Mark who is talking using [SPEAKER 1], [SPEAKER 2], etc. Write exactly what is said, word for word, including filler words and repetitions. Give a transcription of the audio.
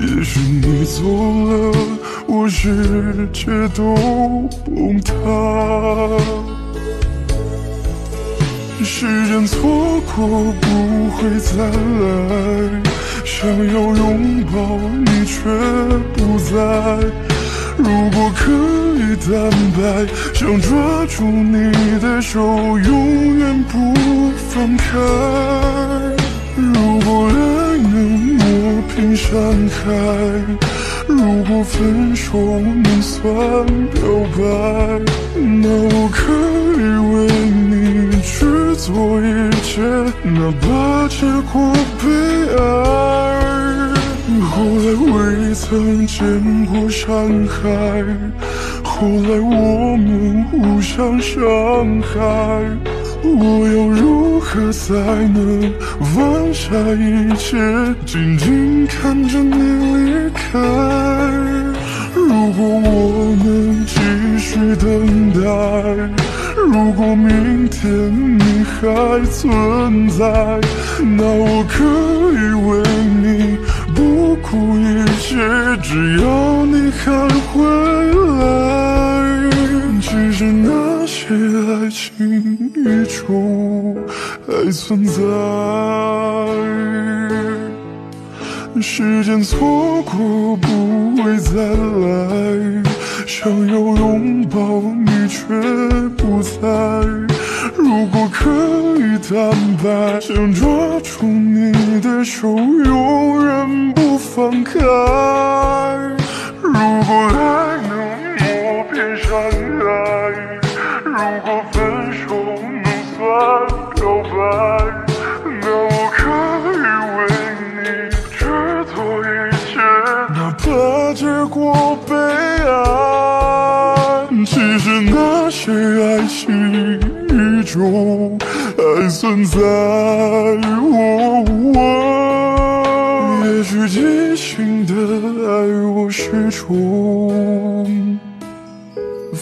[SPEAKER 1] 也许你走了，我世界都崩塌。时间错过不会再来，想要拥抱你却不在。如果可以坦白，想抓住你的手，永远不放开。如果爱能磨平山海，如果分手能算表白，那我可以为你去做一切，哪怕结果悲哀。后来未曾见过山海，后来我们互相伤害，我要如何才能放下一切，静静看着你离开？如果我能继续等待，如果明天你还存在，那我可以为你不顾一切，只要你还回来。其实那些爱情依旧还存在，时间错过不会再来，想要拥抱你却不在。如果可以坦白，想抓住你的手，永远不放开。如果爱能磨平山海，如果分手能算表白，那我可以为你去做一切，哪怕结果悲哀。其实那些爱情依旧还存在，哦哦，也许激情的爱我始终